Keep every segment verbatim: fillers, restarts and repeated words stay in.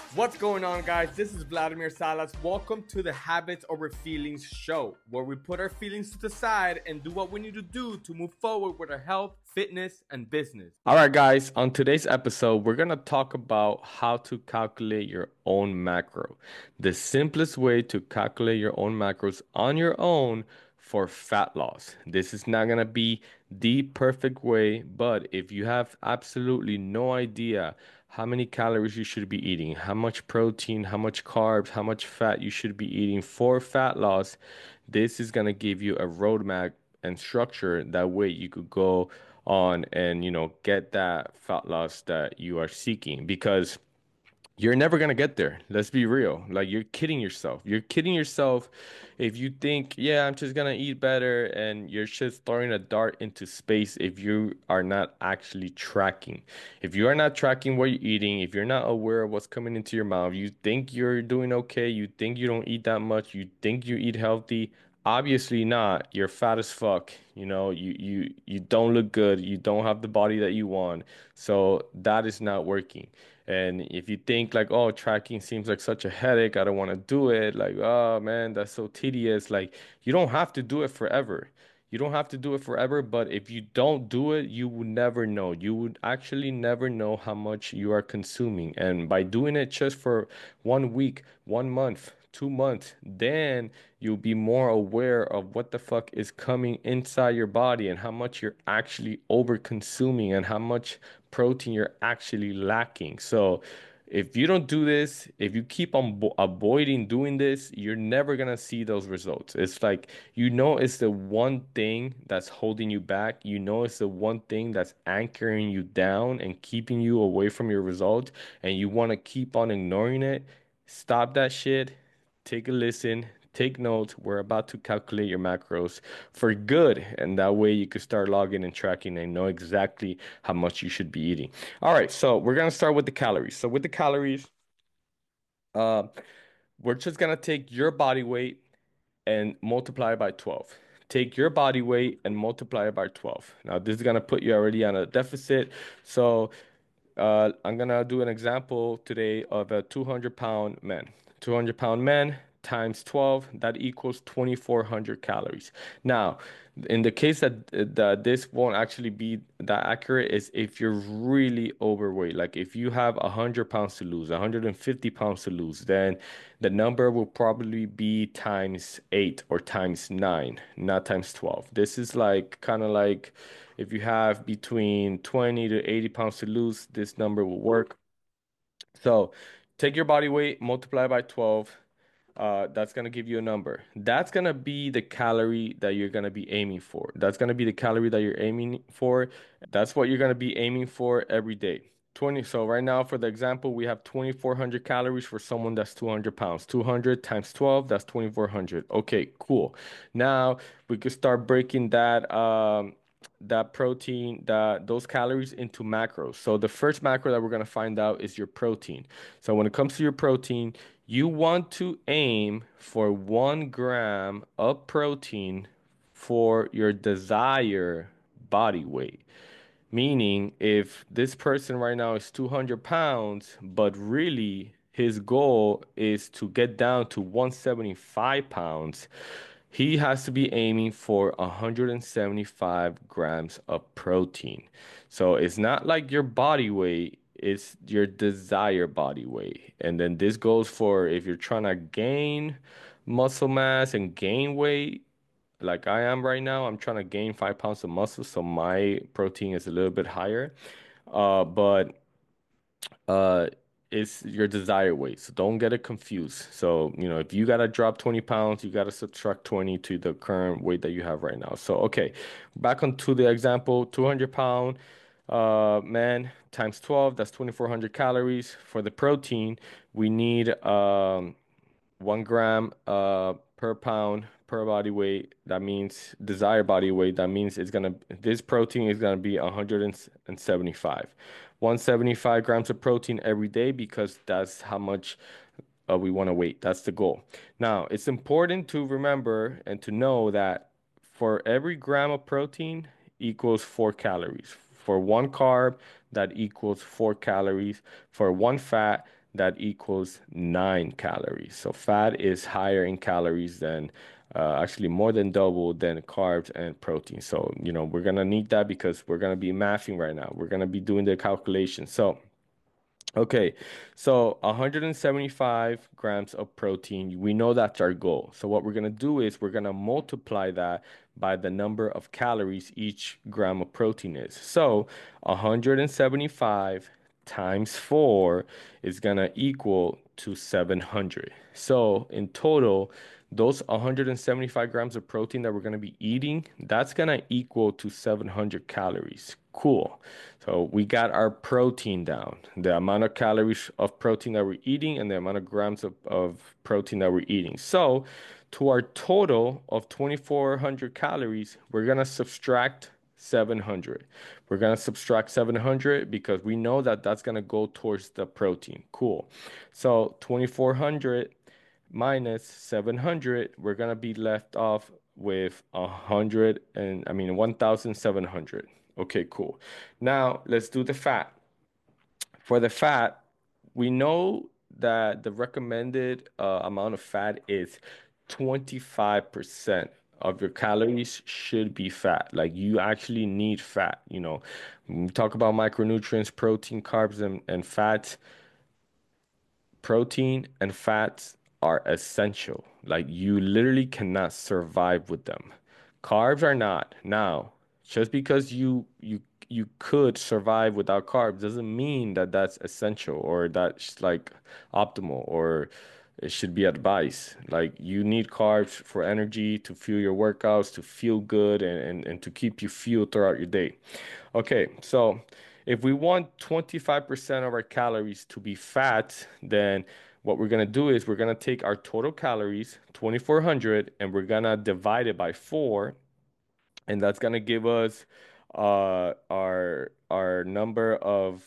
What's going on, guys? This is Vladimir Salas. Welcome to the Habits Over Feelings show, where we put our feelings to the side and do what we need to do to move forward with our health, fitness, and business. All right, guys, on today's episode, we're going to talk about how to calculate your own macro. The simplest way to calculate your own macros on your own for fat loss. This is not going to be the perfect way, but if you have absolutely no idea how many calories you should be eating, how much protein, how much carbs, how much fat you should be eating for fat loss, this is going to give you a roadmap and structure. That way you could go on and, you know, get that fat loss that you are seeking, because you're never gonna get there. Let's be real. Like, you're kidding yourself. You're kidding yourself if you think, yeah, I'm just gonna eat better, and you're just throwing a dart into space if you are not actually tracking. If you are not tracking what you're eating, if you're not aware of what's coming into your mouth, you think you're doing okay, you think you don't eat that much, you think you eat healthy. Obviously not. You're fat as fuck. You know, you you you don't look good. You don't have the body that you want. So that is not working. And if you think like, oh, tracking seems like such a headache, I don't want to do it. Like, oh man, that's so tedious. Like, you don't have to do it forever. You don't have to do it forever, but if you don't do it, you would never know. You would actually never know how much you are consuming. And by doing it just for one week, one month, two months, then you'll be more aware of what the fuck is coming inside your body and how much you're actually over consuming and how much protein you're actually lacking. So if you don't do this, if you keep on bo- avoiding doing this, you're never gonna see those results. It's like, you know, it's the one thing that's holding you back. You know, it's the one thing that's anchoring you down and keeping you away from your result, and you want to keep on ignoring it. Stop that shit. Take a listen. Take notes. We're about to calculate your macros for good, and that way you can start logging and tracking and know exactly how much you should be eating. All right, so we're gonna start with the calories. So with the calories, uh, we're just gonna take your body weight and multiply it by twelve. Take your body weight and multiply it by twelve. Now this is gonna put you already on a deficit. So uh, I'm gonna do an example today of a two hundred pound man. two hundred pound man times twelve, that equals twenty-four hundred calories. Now, in the case that, that this won't actually be that accurate is if you're really overweight. Like, if you have one hundred pounds to lose, one hundred fifty pounds to lose, then the number will probably be times eight or times nine, not times twelve. This is like kind of like if you have between twenty to eighty pounds to lose, this number will work. So take your body weight, multiply by twelve. Uh, that's gonna give you a number. That's gonna be the calorie that you're gonna be aiming for. That's gonna be the calorie that you're aiming for. That's what you're gonna be aiming for every day. twenty. So right now, for the example, we have twenty-four hundred calories for someone that's two hundred pounds. two hundred times twelve, that's twenty-four hundred. Okay, cool. Now we could start breaking that um that protein, that those calories into macros. So the first macro that we're gonna find out is your protein. So when it comes to your protein, you want to aim for one gram of protein for your desired body weight. Meaning, if this person right now is two hundred pounds, but really his goal is to get down to one hundred seventy-five pounds, he has to be aiming for one hundred seventy-five grams of protein. So it's not like your body weight, it's your desired body weight. And then this goes for if you're trying to gain muscle mass and gain weight, like I am right now. I'm trying to gain five pounds of muscle, so my protein is a little bit higher. Uh, but uh, it's your desired weight, so don't get it confused. So, you know, if you gotta drop twenty pounds, you gotta subtract twenty to the current weight that you have right now. So, okay, back onto the example, two hundred pound uh man times twelve, that's twenty-four hundred calories. For the protein, we need um one gram uh per pound per body weight. That means desired body weight. That means it's gonna this protein is gonna be one hundred seventy-five. one hundred seventy-five grams of protein every day, because that's how much uh, we want to weight. That's the goal. Now, it's important to remember and to know that for every gram of protein equals four calories. For one carb, that equals four calories. For one fat, that equals nine calories. So fat is higher in calories than uh, actually more than double than carbs and protein. So, you know, we're gonna need that because we're gonna be mathing right now. We're gonna be doing the calculation. So, okay, so one hundred seventy-five grams of protein, we know that's our goal. So what we're going to do is we're going to multiply that by the number of calories each gram of protein is. So one hundred seventy-five times four is going to equal to seven hundred. So in total, those one hundred seventy-five grams of protein that we're going to be eating, that's going to equal to seven hundred calories. Cool. So we got our protein down, the amount of calories of protein that we're eating and the amount of grams of, of protein that we're eating. So to our total of twenty-four hundred calories, we're going to subtract seven hundred. We're going to subtract seven hundred because we know that that's going to go towards the protein. Cool. So twenty-four hundred minus seven hundred, we're going to be left off with a hundred and I mean one thousand seven hundred. Okay, cool. Now let's do the fat. For the fat, we know that the recommended uh, amount of fat is twenty-five percent of your calories should be fat. Like you actually need fat, you know. When we talk about micronutrients, protein, carbs, and, and fats, protein and fats are essential. Like you literally cannot survive with them. Carbs are not. Now, just because you you you could survive without carbs doesn't mean that that's essential or that's like optimal or it should be advice. Like you need carbs for energy, to fuel your workouts, to feel good and, and, and to keep you fueled throughout your day. Okay, so if we want twenty-five percent of our calories to be fat, then what we're going to do is we're going to take our total calories, twenty-four hundred, and we're going to divide it by four, and that's going to give us uh, our our number of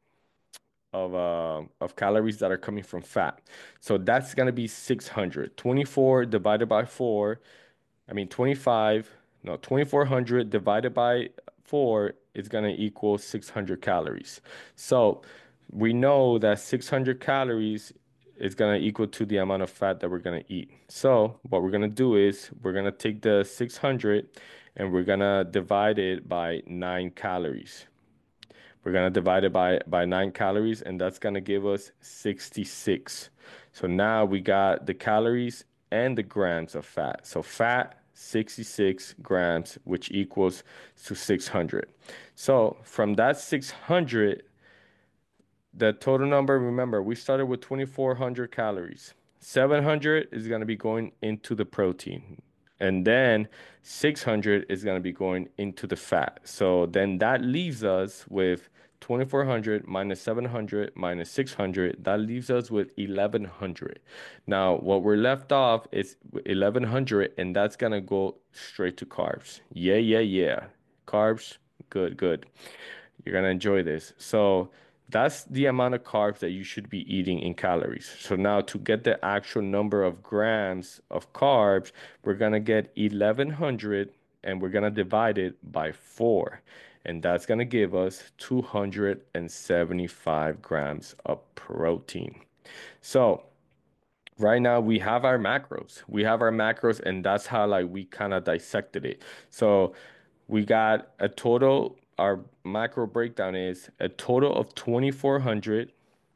of uh, of calories that are coming from fat. So that's going to be six hundred. twenty-four divided by four, I mean twenty-five, no, twenty-four hundred divided by four is going to equal six hundred calories. So we know that six hundred calories is going to equal to the amount of fat that we're going to eat. So what we're going to do is we're going to take the six hundred and we're going to divide it by nine calories. We're going to divide it by, by nine calories, and that's going to give us sixty-six. So now we got the calories and the grams of fat. So fat, sixty-six grams, which equals to six hundred. So from that six hundred, the total number, remember, we started with twenty-four hundred calories. seven hundred is going to be going into the protein. And then six hundred is going to be going into the fat. So then that leaves us with twenty-four hundred minus seven hundred minus six hundred. That leaves us with eleven hundred. Now, what we're left off is eleven hundred, and that's going to go straight to carbs. Yeah, yeah, yeah. Carbs, good, good. You're going to enjoy this. So that's the amount of carbs that you should be eating in calories. So now to get the actual number of grams of carbs, we're going to get eleven hundred and we're going to divide it by four. And that's going to give us two hundred seventy-five grams of protein. So right now we have our macros. We have our macros, and that's how like we kind of dissected it. So we got a total, our macro breakdown is a total of twenty-four hundred.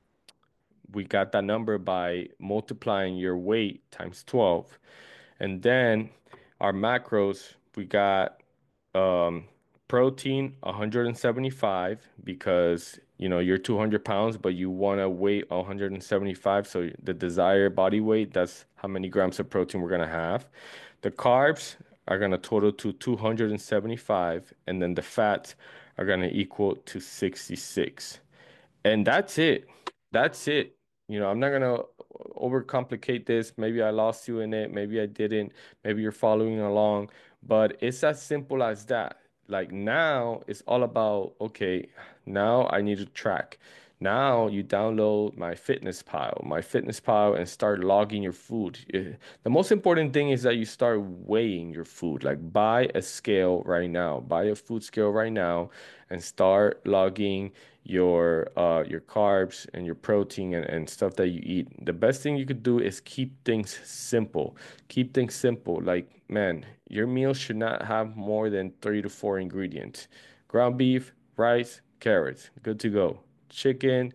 We got that number by multiplying your weight times twelve. And then our macros, we got um, protein one hundred seventy-five because you know you're two hundred pounds, but you want to weigh one hundred seventy-five. So the desired body weight, that's how many grams of protein we're going to have. The carbs are going to total to two hundred seventy-five, and then the fats are going to equal to sixty-six. And that's it. That's it. You know, I'm not going to overcomplicate this. Maybe I lost you in it. Maybe I didn't. Maybe you're following along. But it's as simple as that. Like now, it's all about, okay, now I need to track. Now you download my Fitness Pal, my Fitness Pal, and start logging your food. Eh, The most important thing is that you start weighing your food. Like buy a scale right now, buy a food scale right now, and start logging your uh your carbs and your protein and, and stuff that you eat. The best thing you could do is keep things simple. Keep things simple. Like, man, your meal should not have more than three to four ingredients. Ground beef, rice, carrots, good to go. Chicken,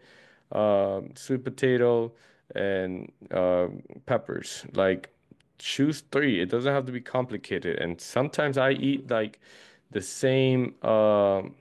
um, sweet potato, and uh, peppers. Like, choose three. It doesn't have to be complicated. And sometimes I eat like the same. Um,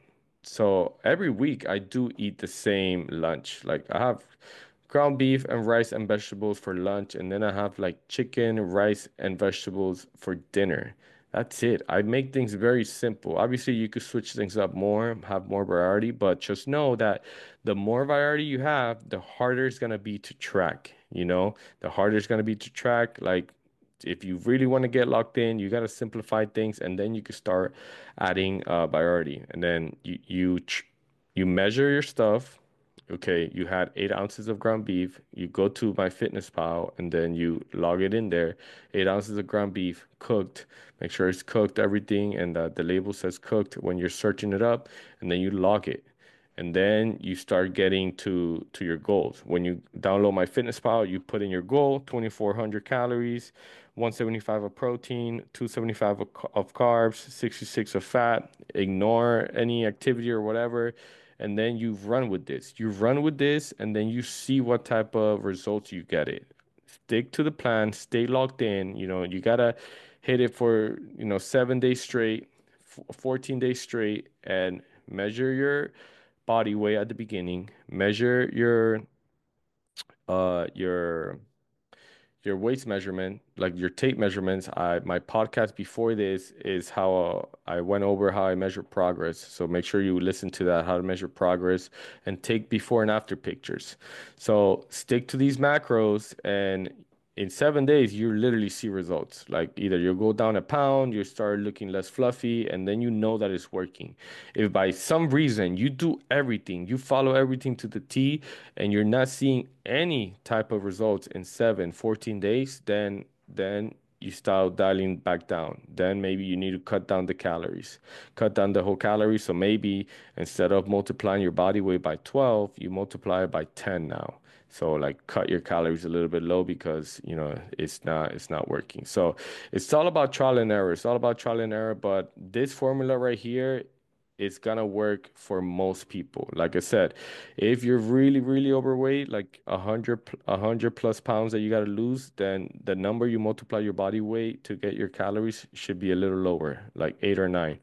so every week I do eat the same lunch. Like I have ground beef and rice and vegetables for lunch, and then I have like chicken, rice, and vegetables for dinner. That's it. I make things very simple. Obviously, you could switch things up more, have more variety, but just know that the more variety you have, the harder it's gonna be to track, you know? The harder it's gonna be to track. Like if you really want to get locked in, you gotta simplify things, and then you can start adding uh variety. And then you you ch- you measure your stuff. Okay, you had eight ounces of ground beef. You go to my Fitness Pal and then you log it in there. Eight ounces of ground beef cooked. Make sure it's cooked, everything, and that the label says cooked when you're searching it up, and then you log it. And then you start getting to to your goals. When you download my Fitness Pal, you put in your goal, twenty-four hundred calories, one seventy-five of protein, two seventy-five of, of carbs, sixty-six of fat. Ignore any activity or whatever, and then you run with this. You run with this, and then you see what type of results you get it. Stick to the plan, stay locked in. You know, you gotta hit it for, you know, seven days straight, f- fourteen days straight, and measure your body weight at the beginning, measure your uh your your weights measurement, like your tape measurements. I my podcast before this is how uh, I went over how I measure progress. So make sure you listen to that, how to measure progress, and take before and after pictures. So stick to these macros, and in seven days you literally see results. Like either you'll go down a pound, you start looking less fluffy, and then you know that it's working. If by some reason you do everything, you follow everything to the T, and you're not seeing any type of results in seven, fourteen days, then then you start dialing back down. Then maybe you need to cut down the calories, cut down the whole calories. So maybe instead of multiplying your body weight by twelve, you multiply it by ten now. So like cut your calories a little bit low because you know it's not it's not working. So it's all about trial and error. It's all about trial and error. But this formula right here, it's gonna work for most people. Like I said, if you're really, really overweight, like a hundred, a hundred plus pounds that you gotta lose, then the number you multiply your body weight to get your calories should be a little lower, like eight or nine.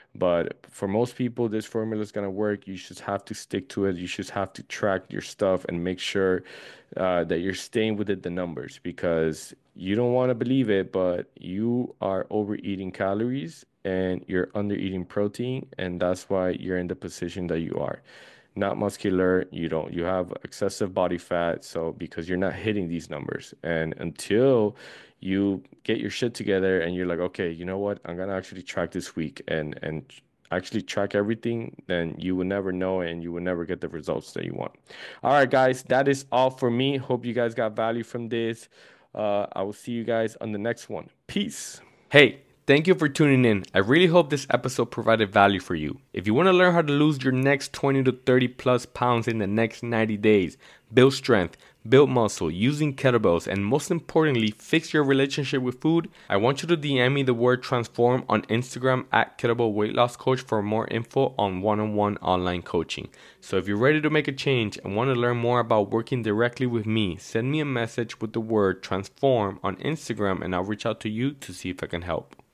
But for most people, this formula is gonna work. You just have to stick to it. You just have to track your stuff and make sure uh, that you're staying within the numbers because you don't want to believe it, but you are overeating calories and you're under eating protein, and that's why you're in the position that you are. Not muscular, you don't, you have excessive body fat, so because you're not hitting these numbers. And until you get your shit together and you're like, okay, you know what? I'm gonna actually track this week and and actually track everything, then you will never know and you will never get the results that you want. All right, guys, that is all for me. Hope you guys got value from this. Uh, I will see you guys on the next one. Peace. Hey, thank you for tuning in. I really hope this episode provided value for you. If you want to learn how to lose your next twenty to thirty plus pounds in the next ninety days, build strength, build muscle using kettlebells, and most importantly, fix your relationship with food, I want you to D M me the word transform on Instagram at Kettlebell Weight Loss Coach for more info on one-on-one online coaching. So if you're ready to make a change and want to learn more about working directly with me, send me a message with the word transform on Instagram and I'll reach out to you to see if I can help.